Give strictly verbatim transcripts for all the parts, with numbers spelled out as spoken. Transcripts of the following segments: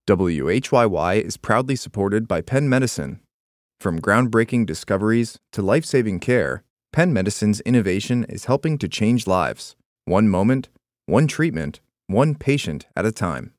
W H Y Y is proudly supported by Penn Medicine. From groundbreaking discoveries to life-saving care, Penn Medicine's innovation is helping to change lives, one moment, one treatment, one patient at a time.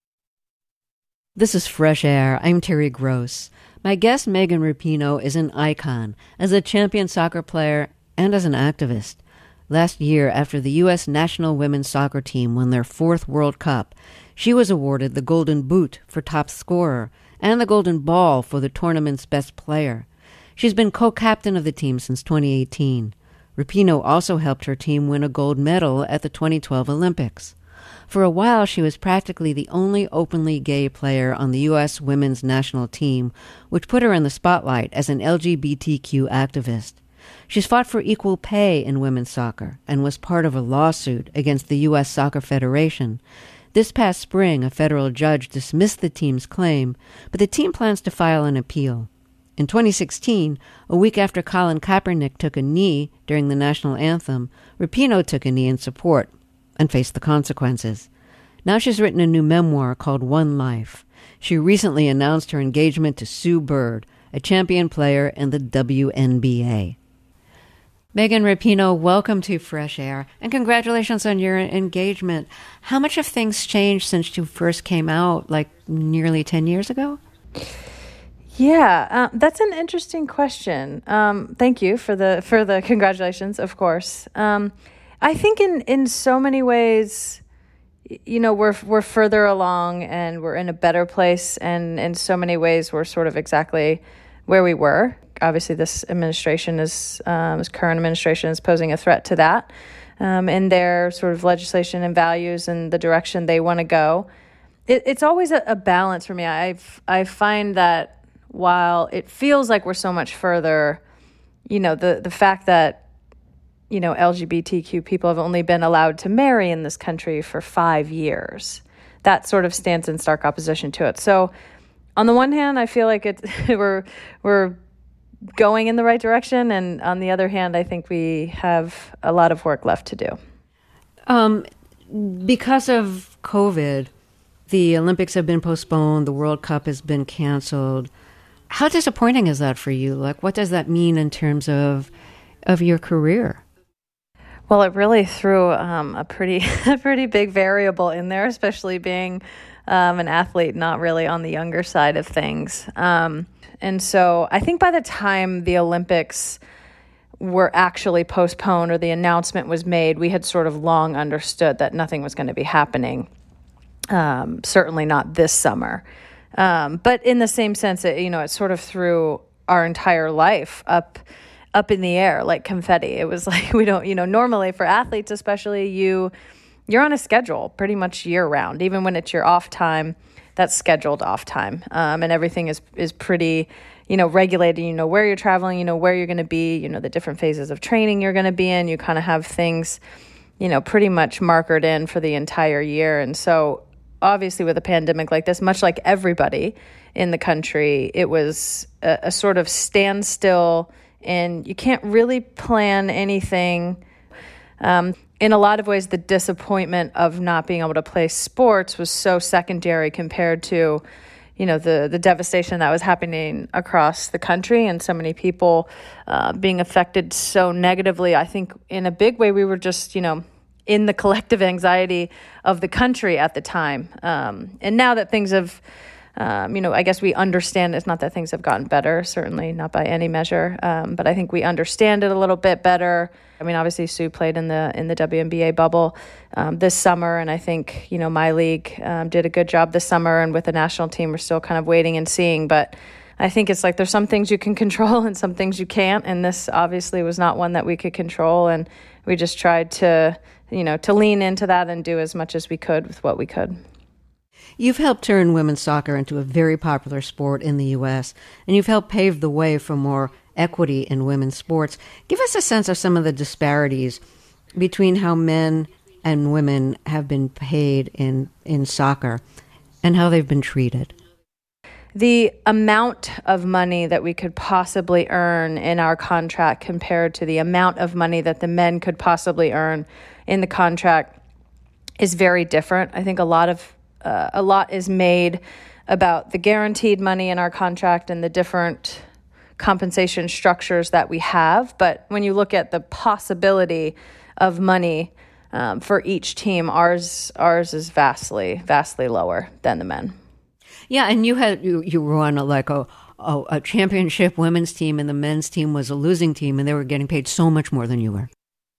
This is Fresh Air. I'm Terry Gross. My guest, Megan Rapinoe, is an icon as a champion soccer player and as an activist. Last year, after the U S national women's soccer team won their fourth World Cup, she was awarded the Golden Boot for top scorer and the Golden Ball for the tournament's best player. She's been co-captain of the team since twenty eighteen. Rapinoe also helped her team win a gold medal at the twenty twelve Olympics. For a while, she was practically the only openly gay player on the U S women's national team, which put her in the spotlight as an L G B T Q activist. She's fought for equal pay in women's soccer and was part of a lawsuit against the U S Soccer Federation. This past spring, a federal judge dismissed the team's claim, but the team plans to file an appeal. In twenty sixteen, a week after Colin Kaepernick took a knee during the national anthem, Rapinoe took a knee in support and faced the consequences. Now she's written a new memoir called One Life. She recently announced her engagement to Sue Bird, a champion player in the W N B A. Megan Rapinoe, welcome to Fresh Air, and congratulations on your engagement. How much have things changed since you first came out, like nearly ten years ago? Yeah, uh, that's an interesting question. Um, thank you for the for the congratulations, of course. Um, I think in, in so many ways, you know, we're we're further along and we're in a better place, and in so many ways we're sort of exactly where we were. Obviously, this administration is, um, this current administration is posing a threat to that um, in their sort of legislation and values and the direction they want to go. It, it's always a, a balance for me. I've I find that while it feels like we're so much further, you know, the the fact that, you know, L G B T Q people have only been allowed to marry in this country for five years, that sort of stands in stark opposition to it. So, on the one hand, I feel like it's we're we're going in the right direction, and on the other hand, I think we have a lot of work left to do. Um, because of COVID, the Olympics have been postponed, the World Cup has been canceled. How disappointing is that for you? Like, what does that mean in terms of of your career? Well, it really threw um, a pretty a pretty big variable in there, especially being um, an athlete not really on the younger side of things. Um, and so I think by the time the Olympics were actually postponed or the announcement was made, we had sort of long understood that nothing was going to be happening, um, certainly not this summer. Um, but in the same sense, it, you know, it sort of threw our entire life up up in the air like confetti. It was like, we don't, you know, normally for athletes especially, you, you're on a schedule pretty much year round. Even when it's your off time, that's scheduled off time. Um, and everything is, is pretty, you know, regulated. You know where you're traveling, you know where you're going to be, you know, the different phases of training you're going to be in. You kind of have things, you know, pretty much markered in for the entire year. And so obviously with a pandemic like this, much like everybody in the country, it was a, a sort of standstill, and you can't really plan anything. Um, in a lot of ways, the disappointment of not being able to play sports was so secondary compared to, you know, the, the devastation that was happening across the country and so many people uh, being affected so negatively. I think in a big way, we were just, you know, in the collective anxiety of the country at the time. Um, and now that things have, um, you know, I guess we understand, it's not that things have gotten better, certainly not by any measure, um, but I think we understand it a little bit better. I mean, obviously Sue played in the in the W N B A bubble um, this summer, and I think, you know, my league um, did a good job this summer, and with the national team, we're still kind of waiting and seeing, but I think it's like there's some things you can control and some things you can't, and this obviously was not one that we could control, and we just tried to, you know, to lean into that and do as much as we could with what we could. You've helped turn women's soccer into a very popular sport in the U S, and you've helped pave the way for more equity in women's sports. Give us a sense of some of the disparities between how men and women have been paid in, in soccer and how they've been treated. The amount of money that we could possibly earn in our contract compared to the amount of money that the men could possibly earn in the contract is very different. I think a lot of uh, a lot is made about the guaranteed money in our contract and the different compensation structures that we have. But when you look at the possibility of money um, for each team, ours ours is vastly, vastly lower than the men. Yeah, and you had you, you were on a, like a, a a championship women's team, and the men's team was a losing team, and they were getting paid so much more than you were.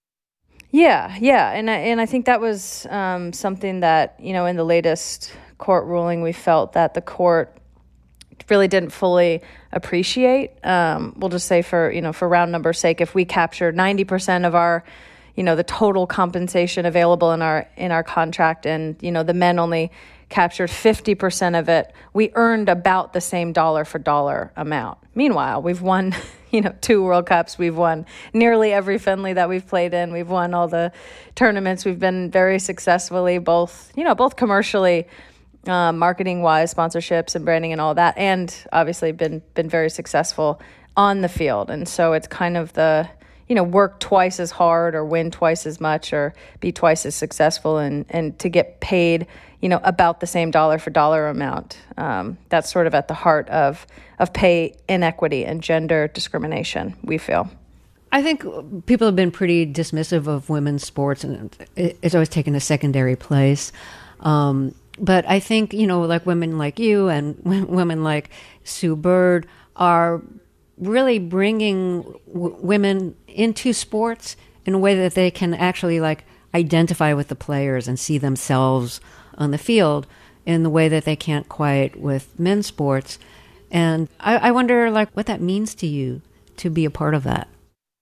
Yeah, yeah, and I, and I think that was um, something that, you know, in the latest court ruling, we felt that the court really didn't fully appreciate. Um, we'll just say for, you know, for round number's sake, if we captured ninety percent of our, you know, the total compensation available in our in our contract, and, you know, the men only captured fifty percent of it, we earned about the same dollar for dollar amount. Meanwhile, we've won, you know, two World Cups. We've won nearly every friendly that we've played in. We've won all the tournaments. We've been very successfully, both, you know, both commercially, uh, marketing-wise, sponsorships and branding and all that, and obviously been been very successful on the field. And so it's kind of the, you know, work twice as hard or win twice as much or be twice as successful and, and to get paid, you know, about the same dollar for dollar amount. Um, that's sort of at the heart of, of pay inequity and gender discrimination, we feel. I think people have been pretty dismissive of women's sports, and it's always taken a secondary place. Um, but I think, you know, like women like you and women like Sue Bird are really bringing w- women into sports in a way that they can actually like identify with the players and see themselves on the field in the way that they can't quite with men's sports. And I, I wonder like what that means to you to be a part of that.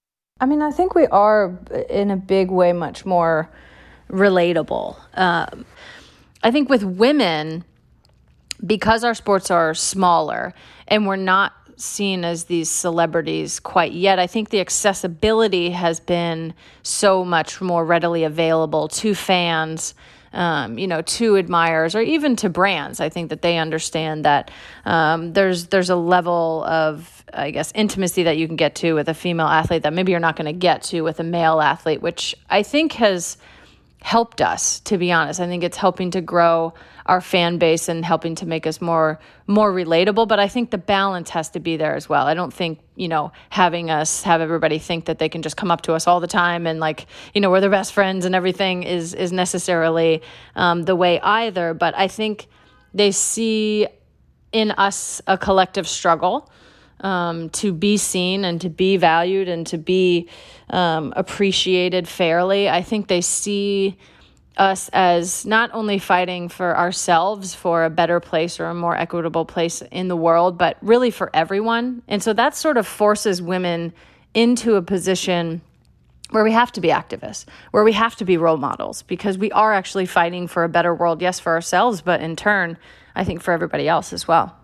I mean, I think we are in a big way much more relatable. Um, I think with women, because our sports are smaller and we're not seen as these celebrities quite yet, I think the accessibility has been so much more readily available to fans, um, you know, to admirers, or even to brands. I think that they understand that um, there's there's a level of, I guess, intimacy that you can get to with a female athlete that maybe you're not going to get to with a male athlete, which I think has helped us, to be honest. I think it's helping to grow our fan base and helping to make us more more relatable. But I think the balance has to be there as well. I don't think, you know, having us have everybody think that they can just come up to us all the time and like, you know, we're their best friends and everything is is necessarily um, the way either. But I think they see in us a collective struggle um, to be seen and to be valued and to be um, appreciated fairly. I think they see us as not only fighting for ourselves for a better place or a more equitable place in the world, but really for everyone. And so that sort of forces women into a position where we have to be activists, where we have to be role models, because we are actually fighting for a better world, yes, for ourselves, but in turn, I think for everybody else as well.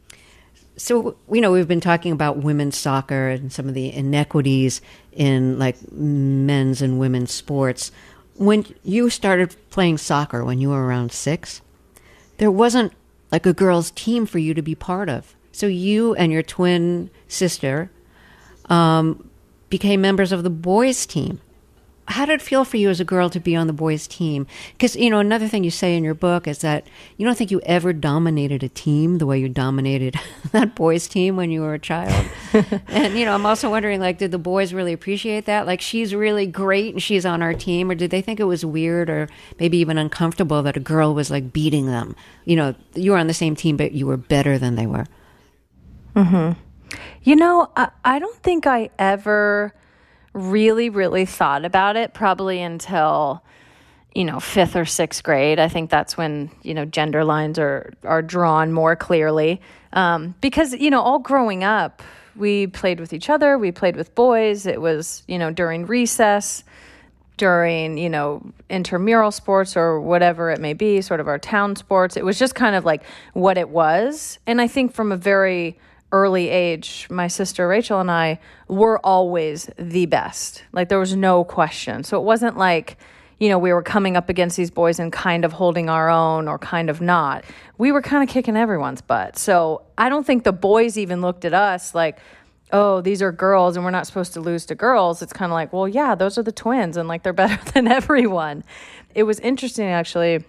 So, you know, we've been talking about women's soccer and some of the inequities in like men's and women's sports. When you started playing soccer when you were around six, there wasn't like a girls' team for you to be part of. So you and your twin sister um, became members of the boys' team. How did it feel for you as a girl to be on the boys' team? Because, you know, another thing you say in your book is that you don't think you ever dominated a team the way you dominated that boys' team when you were a child. And, you know, I'm also wondering, like, did the boys really appreciate that? Like, she's really great and she's on our team. Or did they think it was weird or maybe even uncomfortable that a girl was, like, beating them? You know, you were on the same team, but you were better than they were. Mm-hmm. You know, I, I don't think I ever really, really thought about it probably until, you know, fifth or sixth grade. I think that's when, you know, gender lines are, are drawn more clearly. Um, because, you know, all growing up, we played with each other. We played with boys. It was, you know, during recess, during, you know, intramural sports or whatever it may be, sort of our town sports. It was just kind of like what it was. And I think from a very early age, my sister Rachel and I were always the best. Like there was no question. So it wasn't like, you know, we were coming up against these boys and kind of holding our own or kind of not. We were kind of kicking everyone's butt. So I don't think the boys even looked at us like, oh, these are girls and we're not supposed to lose to girls. It's kind of like, well, yeah, those are the twins and like they're better than everyone. It was interesting actually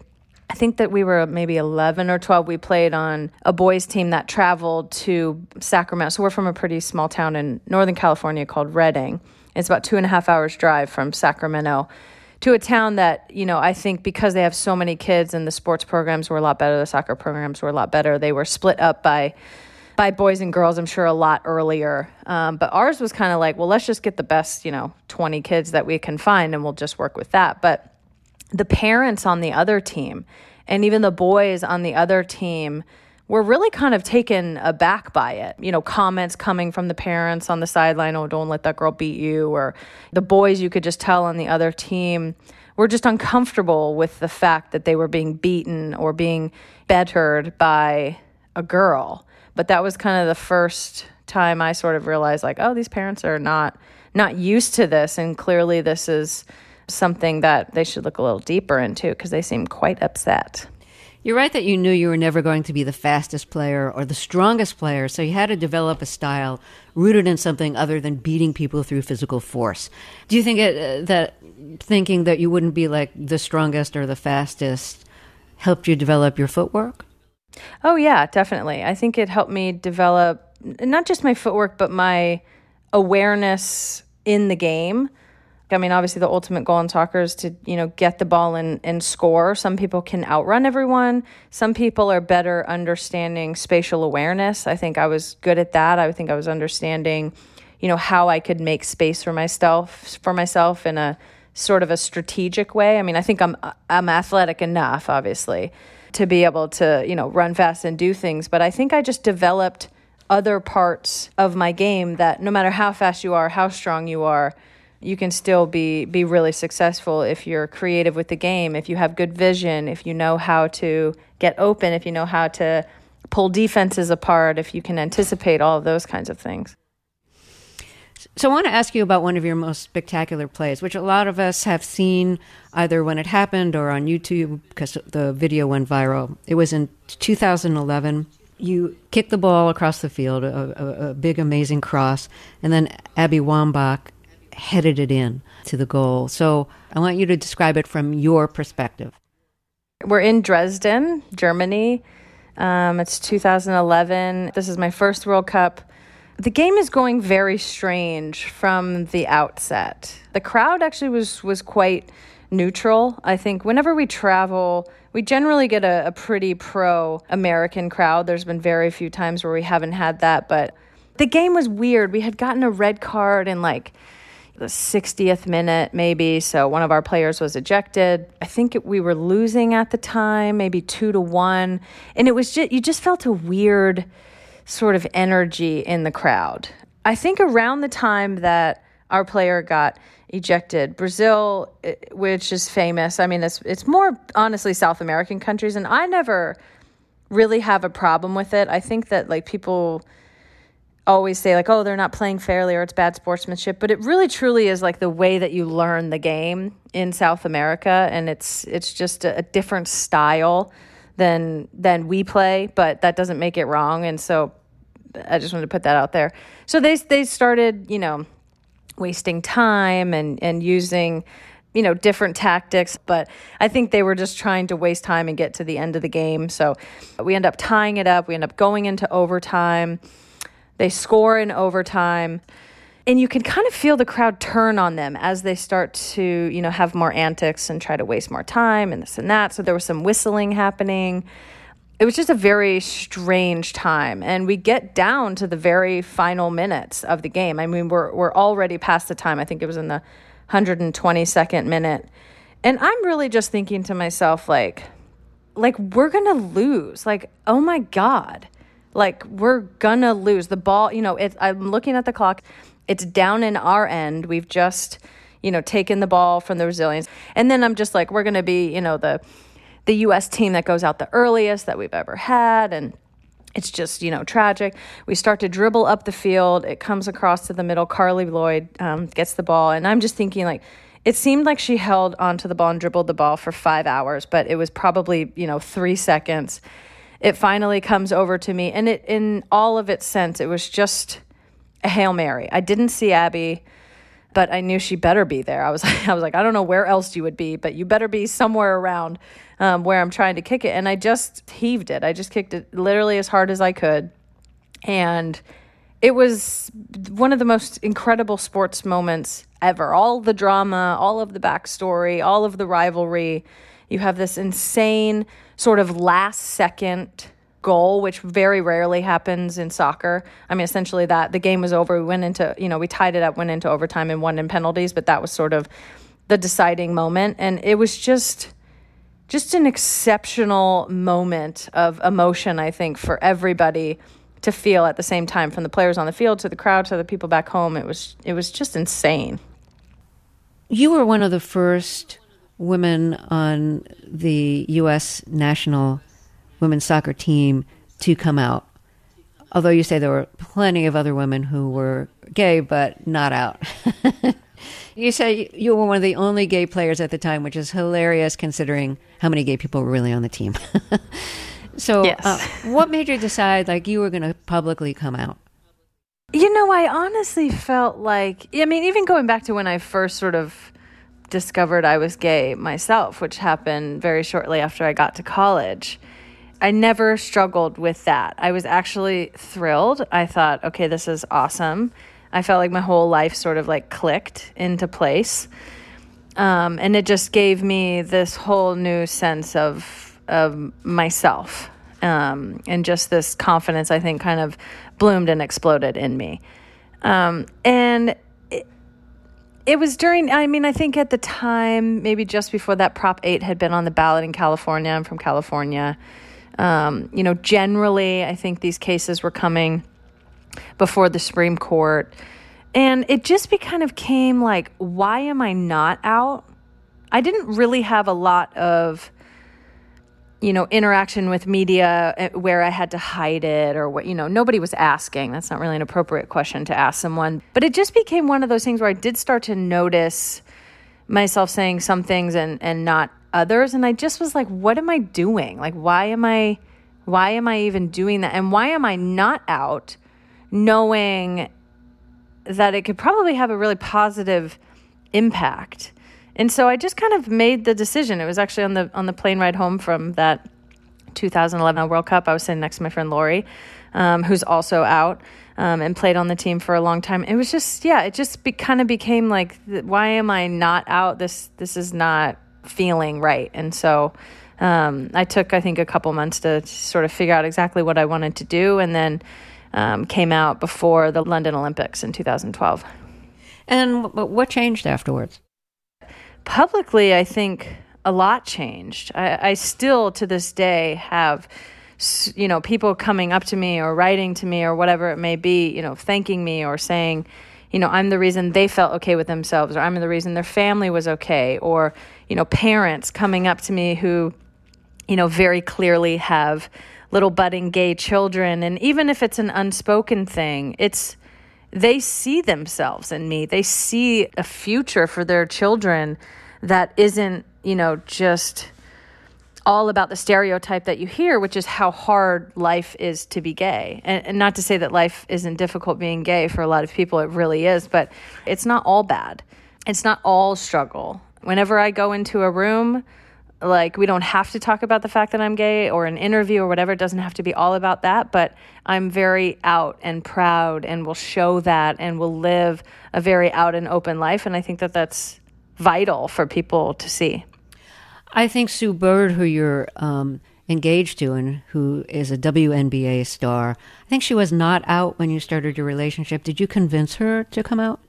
I think that we were maybe eleven or twelve. We played on a boys team that traveled to Sacramento. So we're from a pretty small town in Northern California called Redding. It's about two and a half hours drive from Sacramento to a town that, you know, I think because they have so many kids and the sports programs were a lot better, the soccer programs were a lot better, they were split up by by boys and girls, I'm sure, a lot earlier. Um, but ours was kind of like, well, let's just get the best, you know, twenty kids that we can find and we'll just work with that. But the parents on the other team and even the boys on the other team were really kind of taken aback by it. You know, comments coming from the parents on the sideline, oh, don't let that girl beat you. Or the boys, you could just tell on the other team, were just uncomfortable with the fact that they were being beaten or being bettered by a girl. But that was kind of the first time I sort of realized, like, oh, these parents are not not used to this. And clearly this is something that they should look a little deeper into because they seem quite upset. You're right that you knew you were never going to be the fastest player or the strongest player, so you had to develop a style rooted in something other than beating people through physical force. Do you think it, uh, that thinking that you wouldn't be like the strongest or the fastest helped you develop your footwork? Oh, yeah, definitely. I think it helped me develop not just my footwork, but my awareness in the game. I mean, obviously the ultimate goal in soccer is to, you know, get the ball and, and score. Some people can outrun everyone. Some people are better understanding spatial awareness. I think I was good at that. I think I was understanding, you know, how I could make space for myself, for myself in a sort of a strategic way. I mean, I think I'm I'm athletic enough, obviously, to be able to, you know, run fast and do things. But I think I just developed other parts of my game that no matter how fast you are, how strong you are, you can still be be really successful if you're creative with the game, if you have good vision, if you know how to get open, if you know how to pull defenses apart, if you can anticipate all of those kinds of things. So I want to ask you about one of your most spectacular plays, which a lot of us have seen either when it happened or on YouTube because the video went viral. It was in two thousand eleven. You kicked the ball across the field, a, a, a big, amazing cross, and then Abby Wambach headed it in to the goal. So I want you to describe it from your perspective. We're in Dresden, Germany. Um, it's two thousand eleven. This is my first World Cup. The game is going very strange from the outset. The crowd actually was was quite neutral. I think whenever we travel, we generally get a, a pretty pro-American crowd. There's been very few times where we haven't had that, but the game was weird. We had gotten a red card in like the sixtieth minute maybe, so one of our players was ejected. I think it, we were losing at the time, maybe two to one, and it was just, you just felt a weird sort of energy in the crowd. I think around the time that our player got ejected, Brazil, which is famous, I mean, it's it's more honestly South American countries, and I never really have a problem with it. I think that like people always say like, oh, they're not playing fairly or it's bad sportsmanship, but it really truly is like the way that you learn the game in South America, and it's it's just a, a different style than than we play, but that doesn't make it wrong. And so I just wanted to put that out there. So they they started, you know, wasting time and and using, you know, different tactics, but I think they were just trying to waste time and get to the end of the game. So we end up tying it up. We end up going into overtime. They score in overtime. And you can kind of feel the crowd turn on them as they start to, you know, have more antics and try to waste more time and this and that. So there was some whistling happening. It was just a very strange time. And we get down to the very final minutes of the game. I mean, we're we're already past the time. I think it was in the one hundred twenty-second minute. And I'm really just thinking to myself, like, like we're going to lose. Like, oh my God. Like, we're going to lose. The ball, you know, it, I'm looking at the clock. It's down in our end. We've just, you know, taken the ball from the Brazilians. And then I'm just like, we're going to be, you know, the the U S team that goes out the earliest that we've ever had. And it's just, you know, tragic. We start to dribble up the field. It comes across to the middle. Carly Lloyd um, gets the ball. And I'm just thinking, like, it seemed like she held onto the ball and dribbled the ball for five hours, but it was probably, you know, three seconds. It finally comes over to me. And it, in all of its sense, it was just a Hail Mary. I didn't see Abby. but I knew she better be there. I was I was like, I don't know where else you would be, but you better be somewhere around um, where I'm trying to kick it. And I just heaved it. I just kicked it literally as hard as I could. And it was one of the most incredible sports moments ever. All the drama, all of the backstory, all of the rivalry. You have this insane sort of last second goal, which very rarely happens in soccer. I mean, essentially that the game was over. We went into, you know, we tied it up, went into overtime and won in penalties, but that was sort of the deciding moment. And it was just, just an exceptional moment of emotion, I think, for everybody to feel at the same time, from the players on the field to the crowd to the people back home. It was, it was just insane. You were one of the first women on the U S national women's soccer team to come out. Although you say there were plenty of other women who were gay, but not out. You say you were one of the only gay players at the time, which is hilarious considering how many gay people were really on the team. So yes. uh, what made you decide like you were going to publicly come out? You know, I honestly felt like, I mean, even going back to when I first sort of discovered I was gay myself, which happened very shortly after I got to college, I never struggled with that. I was actually thrilled. I thought, okay, this is awesome. I felt like my whole life sort of like clicked into place. Um, and it just gave me this whole new sense of of myself. Um, and just this confidence, I think, kind of bloomed and exploded in me. Um, and it, it was during, I mean, I think at the time, maybe just before that Prop eight had been on the ballot in California. I'm from California. Um, you know, generally, I think these cases were coming before the Supreme Court. And it just be kind of came like, why am I not out? I didn't really have a lot of, you know, interaction with media where I had to hide it or what, you know, nobody was asking. That's not really an appropriate question to ask someone. But it just became one of those things where I did start to notice myself saying some things and, and not others. And I just was like, what am I doing? Like, why am I, why am I even doing that? And why am I not out knowing that it could probably have a really positive impact? And so I just kind of made the decision. It was actually on the on the plane ride home from that two thousand eleven World Cup. I was sitting next to my friend Lori, um, who's also out um, and played on the team for a long time. It was just, yeah, it just be, kind of became like, why am I not out? This this is not feeling right. And so um, I took, I think, a couple months to sort of figure out exactly what I wanted to do, and then um, came out before the London Olympics in two thousand twelve. And what changed afterwards? Publicly, I think a lot changed. I, I still, to this day, have, you know, people coming up to me or writing to me or whatever it may be, you know, thanking me or saying, you know, I'm the reason they felt okay with themselves, or I'm the reason their family was okay, or, you know, parents coming up to me who, you know, very clearly have little budding gay children. And even if it's an unspoken thing, it's, they see themselves in me. They see a future for their children that isn't, you know, just all about the stereotype that you hear, which is how hard life is to be gay. And, and not to say that life isn't difficult being gay for a lot of people, it really is, but it's not all bad. It's not all struggle. Whenever I go into a room, like, we don't have to talk about the fact that I'm gay, or an interview or whatever. It doesn't have to be all about that, but I'm very out and proud and will show that and will live a very out and open life. And I think that that's vital for people to see. I think Sue Bird, who you're um, engaged to and who is a W N B A star, I think she was not out when you started your relationship. Did you convince her to come out?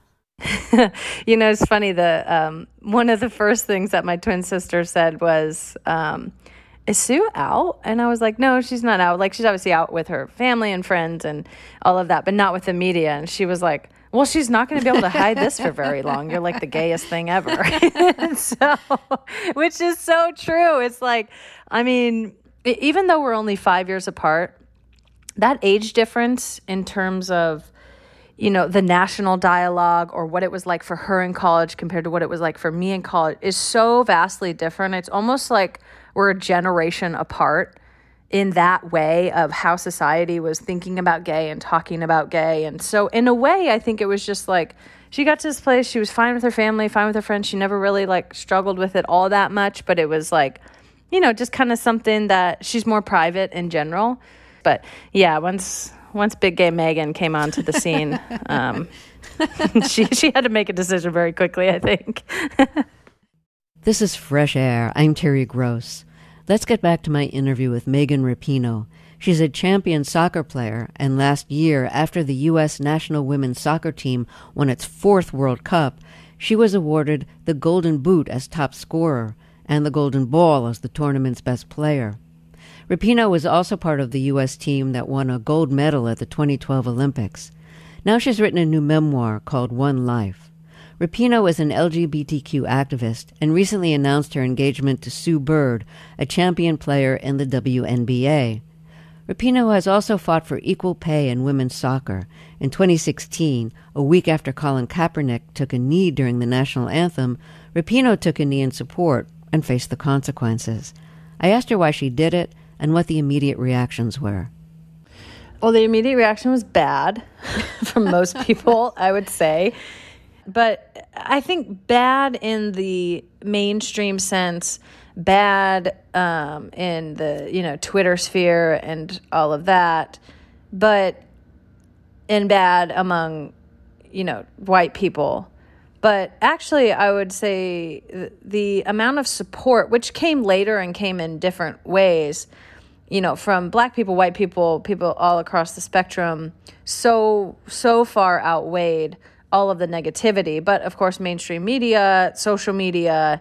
You know, it's funny. The um, one of the first things that my twin sister said was, um, is Sue out? And I was like, no, she's not out. Like, she's obviously out with her family and friends and all of that, but not with the media. And she was like, well, she's not going to be able to hide this for very long. You're like the gayest thing ever. So, which is so true. It's like, I mean, even though we're only five years apart, that age difference in terms of, you know, the national dialogue or what it was like for her in college compared to what it was like for me in college is so vastly different. It's almost like we're a generation apart in that way of how society was thinking about gay and talking about gay. And so in a way, I think it was just like, she got to this place, she was fine with her family, fine with her friends. She never really like struggled with it all that much, but it was like, you know, just kind of something that she's more private in general. But yeah, once once big gay Megan came onto the scene, um, she she had to make a decision very quickly, I think. This is Fresh Air. I'm Terry Gross. Let's get back to my interview with Megan Rapinoe. She's a champion soccer player, and last year, after the U S national women's soccer team won its fourth World Cup, she was awarded the Golden Boot as top scorer and the Golden Ball as the tournament's best player. Rapinoe was also part of the U S team that won a gold medal at the twenty twelve Olympics. Now she's written a new memoir called One Life. Rapinoe is an L G B T Q activist and recently announced her engagement to Sue Bird, a champion player in the W N B A. Rapinoe has also fought for equal pay in women's soccer. In twenty sixteen, a week after Colin Kaepernick took a knee during the national anthem, Rapinoe took a knee in support and faced the consequences. I asked her why she did it and what the immediate reactions were. Well, the immediate reaction was bad from most people, I would say. But I think bad in the mainstream sense, bad um, in the, you know, Twitter sphere and all of that, but and bad among, you know, white people. But actually, I would say the amount of support, which came later and came in different ways, you know, from black people, white people, people all across the spectrum, so, so far outweighed all of the negativity. But of course, mainstream media, social media,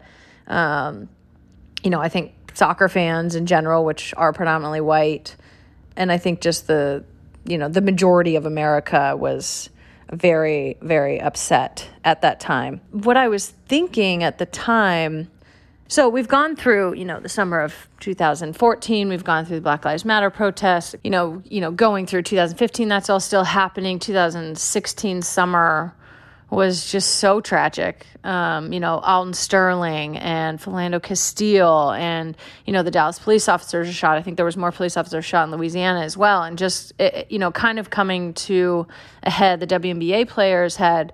um, you know, I think soccer fans in general, which are predominantly white, and I think just the, you know, the majority of America was very, very upset at that time. What I was thinking at the time, so we've gone through, you know, the summer of two thousand fourteen, we've gone through the Black Lives Matter protests, you know, you know, going through two thousand fifteen, that's all still happening. two thousand sixteen summer was just so tragic. Um, you know, Alton Sterling and Philando Castile and, you know, the Dallas police officers are shot. I think there was more police officers shot in Louisiana as well. And just, it, you know, kind of coming to a head, the W N B A players had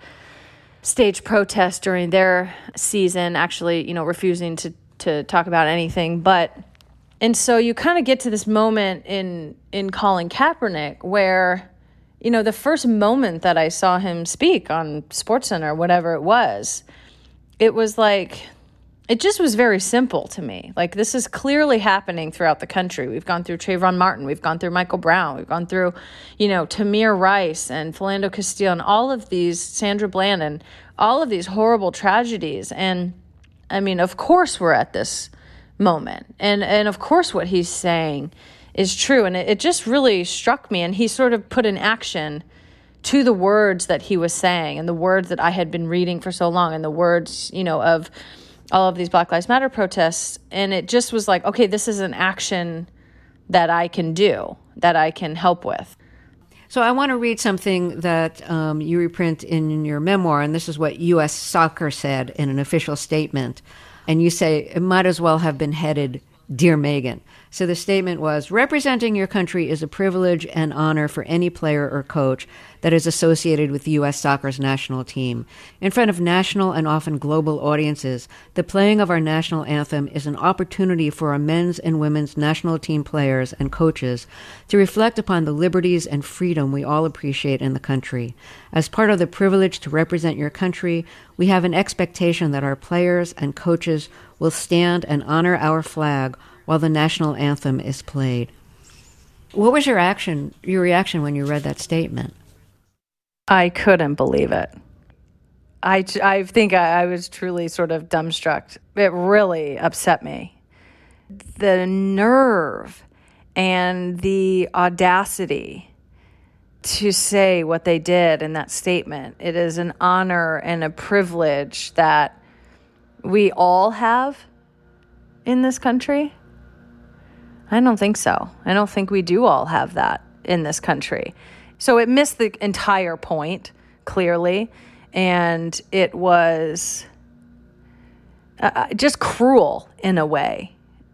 staged protests during their season, actually, you know, refusing to, to talk about anything. But, and so you kind of get to this moment in, in Colin Kaepernick where, you know, the first moment that I saw him speak on SportsCenter, whatever it was, it was like, it just was very simple to me. Like, this is clearly happening throughout the country. We've gone through Trayvon Martin. We've gone through Michael Brown. We've gone through, you know, Tamir Rice and Philando Castile and all of these, Sandra Bland, and all of these horrible tragedies. And, I mean, of course we're at this moment. And, and of course what he's saying is true. And it, it just really struck me. And he sort of put in action to the words that he was saying and the words that I had been reading for so long and the words, you know, of all of these Black Lives Matter protests. And it just was like, okay, this is an action that I can do, that I can help with. So I want to read something that um, you reprint in your memoir, and this is what U S Soccer said in an official statement. And you say, it might as well have been headed, Dear Megan. So the statement was, representing your country is a privilege and honor for any player or coach that is associated with U S Soccer's national team. In front of national and often global audiences, the playing of our national anthem is an opportunity for our men's and women's national team players and coaches to reflect upon the liberties and freedom we all appreciate in the country. As part of the privilege to represent your country, we have an expectation that our players and coaches will stand and honor our flag while the national anthem is played. What was your action, your reaction when you read that statement? I couldn't believe it. I, I think I, I was truly sort of dumbstruck. It really upset me. The nerve and the audacity to say what they did in that statement. It is an honor and a privilege that we all have in this country. I don't think so. I don't think we do all have that in this country. So it missed the entire point, clearly, and it was uh, just cruel in a way.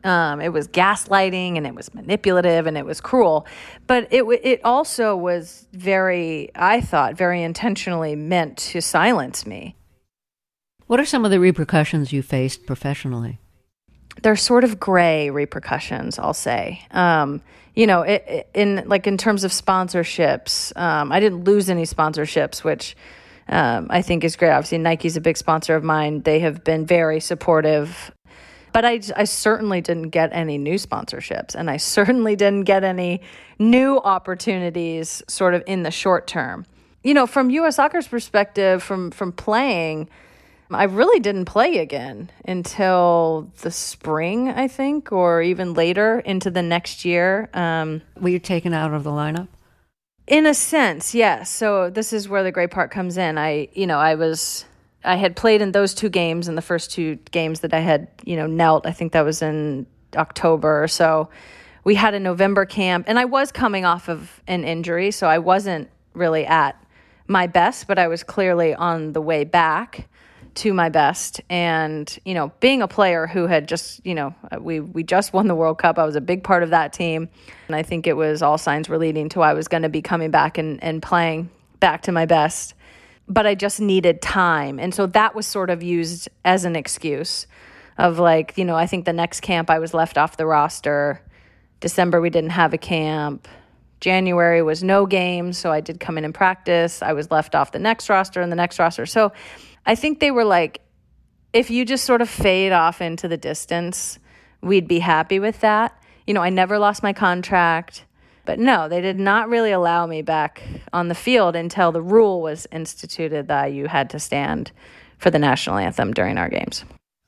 Um, it was gaslighting, and it was manipulative, and it was cruel. But it it also was very, I thought, very intentionally meant to silence me. What are some of the repercussions you faced professionally? They're sort of gray repercussions, I'll say. Um, you know, it, it, in like in terms of sponsorships, um, I didn't lose any sponsorships, which um, I think is great. Obviously, Nike's a big sponsor of mine. They have been very supportive. But I, I certainly didn't get any new sponsorships, and I certainly didn't get any new opportunities sort of in the short term. You know, from U S Soccer's perspective, from from playing, I really didn't play again until the spring, I think, or even later into the next year. Um, Were you taken out of the lineup? In a sense, yes. So this is where the great part comes in. I, you know, I was, I had played in those two games, in the first two games that I had, you know, knelt. I think that was in October or so. We had a November camp, and I was coming off of an injury, so I wasn't really at my best, but I was clearly on the way back to my best. And, you know, being a player who had just, you know, we, we just won the World Cup. I was a big part of that team. And I think it was all signs were leading to I was going to be coming back and, and playing back to my best. But I just needed time. And so that was sort of used as an excuse of like, you know, I think the next camp I was left off the roster. December, we didn't have a camp. January was no games. So I did come in and practice. I was left off the next roster and the next roster. So I think they were like, if you just sort of fade off into the distance, we'd be happy with that. You know, I never lost my contract, but no, they did not really allow me back on the field until the rule was instituted that you had to stand for the national anthem during our games.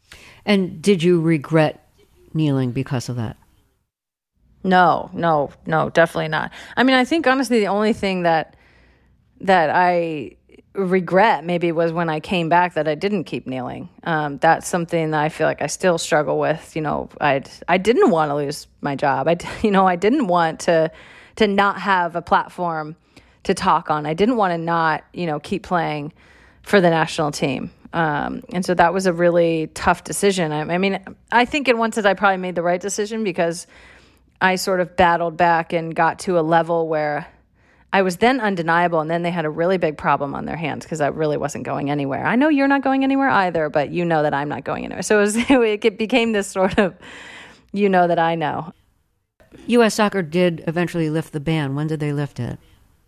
And did you regret kneeling because of that? No, no, no, definitely not. I mean, I think honestly, the only thing that that I regret maybe was when I came back that I didn't keep kneeling. Um, that's something that I feel like I still struggle with. You know, I I didn't want to lose my job. I you know I didn't want to to not have a platform to talk on. I didn't want to not you know keep playing for the national team. Um, and so that was a really tough decision. I, I mean, I think in one sense I probably made the right decision because I sort of battled back and got to a level where I was then undeniable, and then they had a really big problem on their hands because I really wasn't going anywhere. I know you're not going anywhere either, but you know that I'm not going anywhere. So it, was, it became this sort of, you know that I know. U S Soccer did eventually lift the ban. When did they lift it?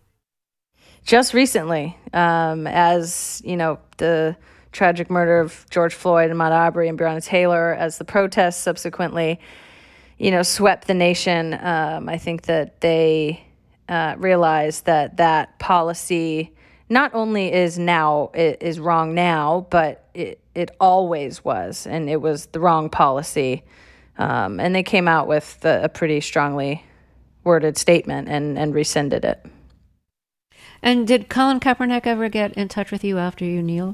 Just recently, um, as, you know, the tragic murder of George Floyd and Ahmaud Arbery and Breonna Taylor, as the protests subsequently, you know, swept the nation. Um, I think that they Uh, realize that that policy not only is now it is wrong now, but it it always was, and it was the wrong policy. Um, and they came out with the, a pretty strongly worded statement and and rescinded it. And did Colin Kaepernick ever get in touch with you after you kneeled?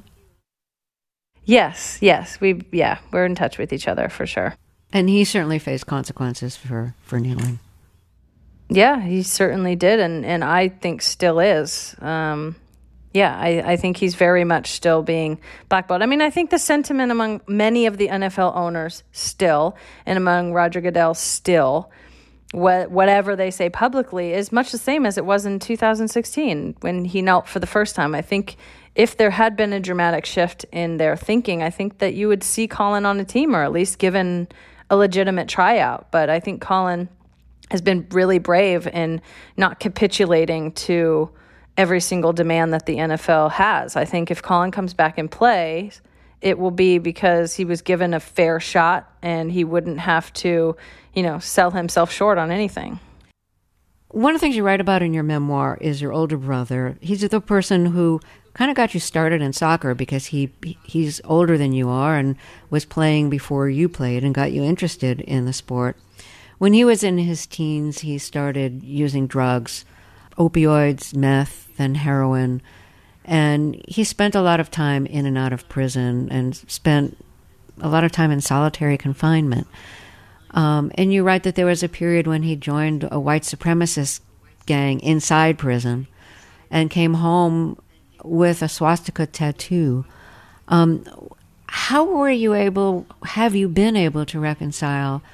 Yes, yes, we yeah we're in touch with each other for sure. And he certainly faced consequences for for kneeling. Yeah, he certainly did, and, and I think still is. Um, yeah, I, I think he's very much still being blackballed. I mean, I think the sentiment among many of the N F L owners still, and among Roger Goodell still, wh- whatever they say publicly, is much the same as it was in two thousand sixteen when he knelt for the first time. I think if there had been a dramatic shift in their thinking, I think that you would see Colin on a team, or at least given a legitimate tryout. But I think Colin has been really brave in not capitulating to every single demand that the N F L has. I think if Colin comes back and plays, it will be because he was given a fair shot and he wouldn't have to, you know, sell himself short on anything. One of the things you write about in your memoir is your older brother. He's the person who kind of got you started in soccer because he he's older than you are and was playing before you played and got you interested in the sport. When he was in his teens, he started using drugs, opioids, meth, and heroin, and he spent a lot of time in and out of prison and spent a lot of time in solitary confinement. Um, and you write that there was a period when he joined a white supremacist gang inside prison and came home with a swastika tattoo. Um, how were you able, have you been able to reconcile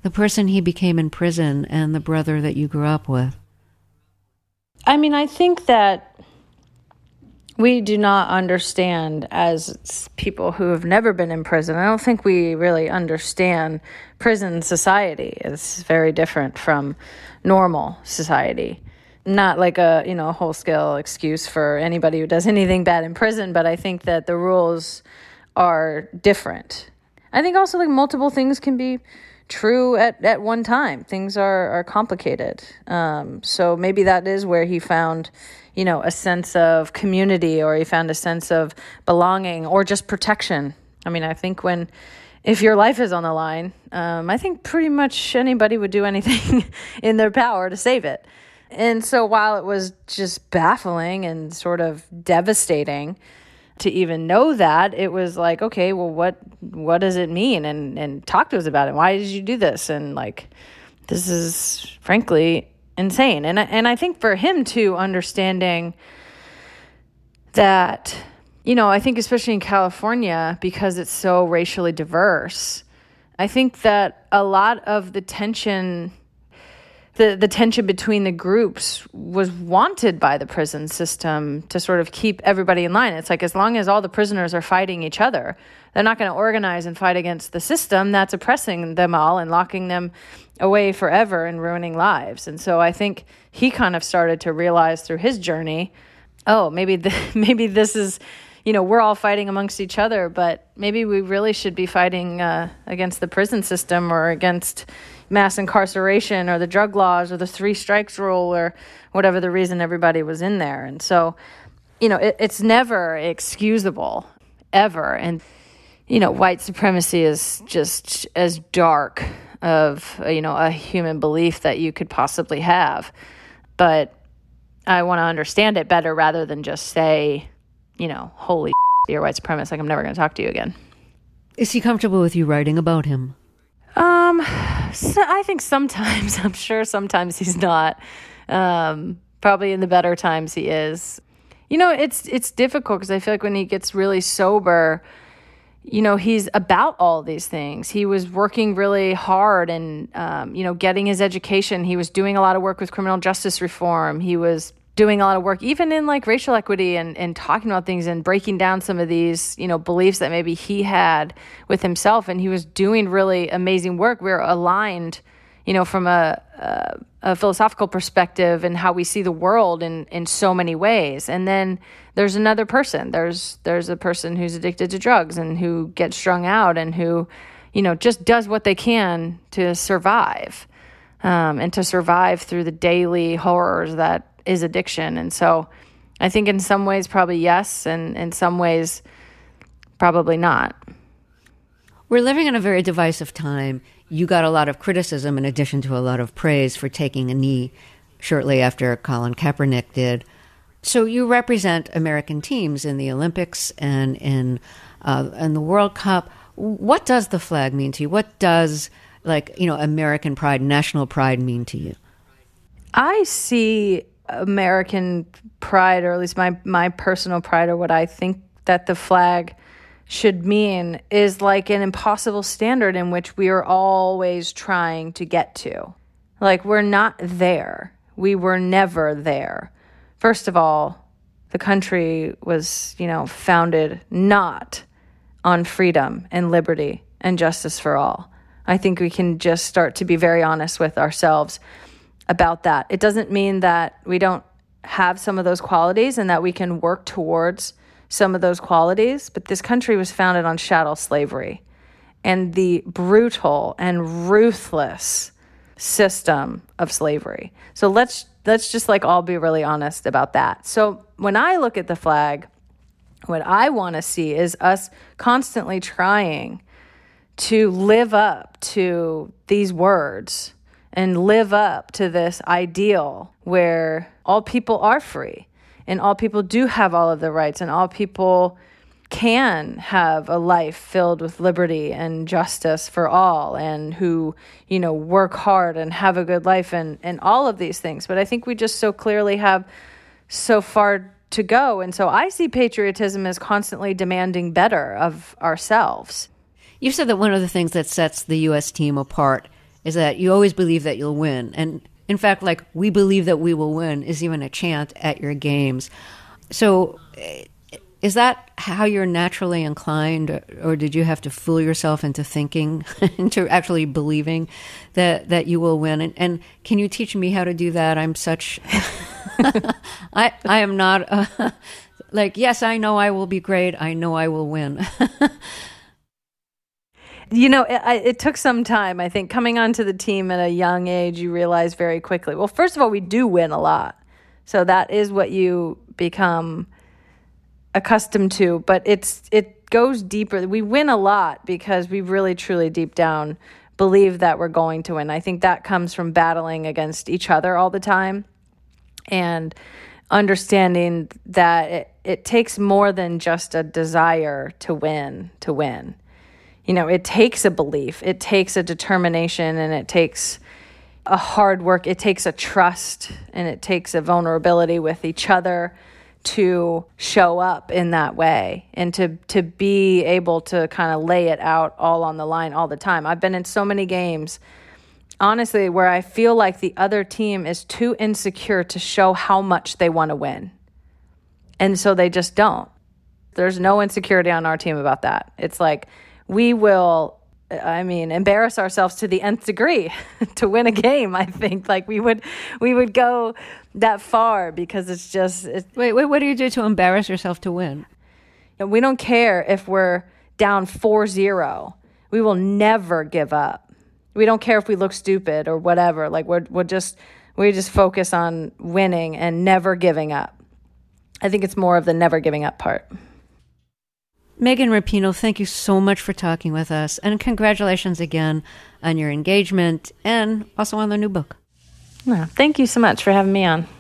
the person he became in prison and the brother that you grew up with? I mean, I think that we do not understand, as people who have never been in prison, I don't think we really understand prison society. It's very different from normal society. Not like a, you know, a whole-scale excuse for anybody who does anything bad in prison, but I think that the rules are different. I think also like multiple things can be true at, at one time. Things are, are complicated. Um, so maybe that is where he found, you know, a sense of community, or he found a sense of belonging, or just protection. I mean, I think when, if your life is on the line, um, I think pretty much anybody would do anything in their power to save it. And so while it was just baffling and sort of devastating to even know that, it was like, okay, well, what what does it mean? And and talk to us about it. Why did you do this? And like, this is frankly insane. And and I think for him too, understanding that, you know, I think especially in California, because it's so racially diverse, I think that a lot of the tension The, the tension between the groups was wanted by the prison system to sort of keep everybody in line. It's like, as long as all the prisoners are fighting each other, they're not going to organize and fight against the system that's oppressing them all and locking them away forever and ruining lives. And so I think he kind of started to realize through his journey, oh, maybe the, maybe this is, you know, we're all fighting amongst each other, but maybe we really should be fighting uh, against the prison system, or against mass incarceration, or the drug laws, or the three strikes rule, or whatever the reason everybody was in there. And so, you know, it, it's never excusable, ever. And, you know, white supremacy is just as dark of, you know, a human belief that you could possibly have. But I want to understand it better rather than just say, you know, holy you're white supremacist, like I'm never going to talk to you again. Is he comfortable with you writing about him? Um, so I think sometimes, I'm sure sometimes he's not. Um, probably in the better times he is. You know, it's it's difficult because I feel like when he gets really sober, you know, he's about all these things. He was working really hard and, um, you know, getting his education. He was doing a lot of work with criminal justice reform. He was doing a lot of work, even in like racial equity, and, and talking about things and breaking down some of these, you know, beliefs that maybe he had with himself. And he was doing really amazing work. We were aligned, you know, from a, a, a philosophical perspective and how we see the world in, in so many ways. And then there's another person. There's, there's a person who's addicted to drugs and who gets strung out and who, you know, just does what they can to survive, um, and to survive through the daily horrors that is addiction. And so I think in some ways probably yes, and in some ways probably not. We're living in a very divisive time. You got a lot of criticism in addition to a lot of praise for taking a knee shortly after Colin Kaepernick did. So you represent American teams in the Olympics and in uh, in the World Cup. What does the flag mean to you? What does, like, you know, American pride, national pride mean to you? I see American pride, or at least my my personal pride, or what I think that the flag should mean, is like an impossible standard in which we are always trying to get to. Like, we're not there. We were never there. First of all, the country was, you know, founded not on freedom and liberty and justice for all. I think we can just start to be very honest with ourselves about that. It doesn't mean that we don't have some of those qualities and that we can work towards some of those qualities, but this country was founded on chattel slavery and the brutal and ruthless system of slavery. So let's let's just like all be really honest about that. So when I look at the flag, what I want to see is us constantly trying to live up to these words and live up to this ideal where all people are free and all people do have all of the rights and all people can have a life filled with liberty and justice for all, and who, you know, work hard and have a good life and, and all of these things. But I think we just so clearly have so far to go. And so I see patriotism as constantly demanding better of ourselves. You said that one of the things that sets the U S team apart is that you always believe that you'll win. And in fact, like, we believe that we will win is even a chant at your games. So is that how you're naturally inclined, or did you have to fool yourself into thinking, into actually believing that, that you will win? And, and can you teach me how to do that? I'm such, I I am not, uh, like, yes, I know I will be great. I know I will win. You know, it, it took some time. I think coming onto the team at a young age, you realize very quickly, well, first of all, we do win a lot. So that is what you become accustomed to, but it's it goes deeper. We win a lot because we really, truly, deep down believe that we're going to win. I think that comes from battling against each other all the time and understanding that it, it takes more than just a desire to win, to win. You know, it takes a belief, it takes a determination, and it takes a hard work. It takes a trust, and it takes a vulnerability with each other to show up in that way and to to be able to kind of lay it out all on the line all the time. I've been in so many games, honestly, where I feel like the other team is too insecure to show how much they want to win. And so they just don't. There's no insecurity on our team about that. It's like, we will, I mean, embarrass ourselves to the nth degree to win a game. I think like we would, we would go that far because it's just. It's, wait, wait, what do you do to embarrass yourself to win? And we don't care if we're down four zero. We will never give up. We don't care if we look stupid or whatever. Like we're we're just we just focus on winning and never giving up. I think it's more of the never giving up part. Megan Rapinoe, thank you so much for talking with us, and congratulations again on your engagement and also on the new book. Yeah, thank you so much for having me on.